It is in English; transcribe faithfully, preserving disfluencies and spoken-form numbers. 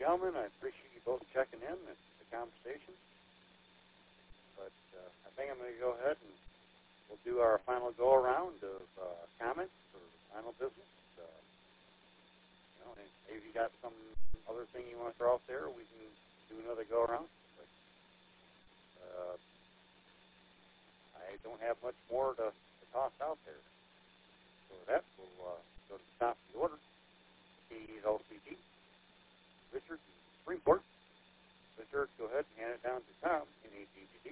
gentlemen, I appreciate you both checking in at the conversation. But uh, I think I'm going to go ahead and we'll do our final go-around of uh, comments for final business. Uh, you know, and maybe you got some other thing you want to throw out there, we can do another go-around. But uh, I don't have much more to, to toss out there. So with that, we'll uh, go to the top of the order. He's L C D. Richard, Supreme Court. Richard, go ahead and hand it down to Tom in A T G D.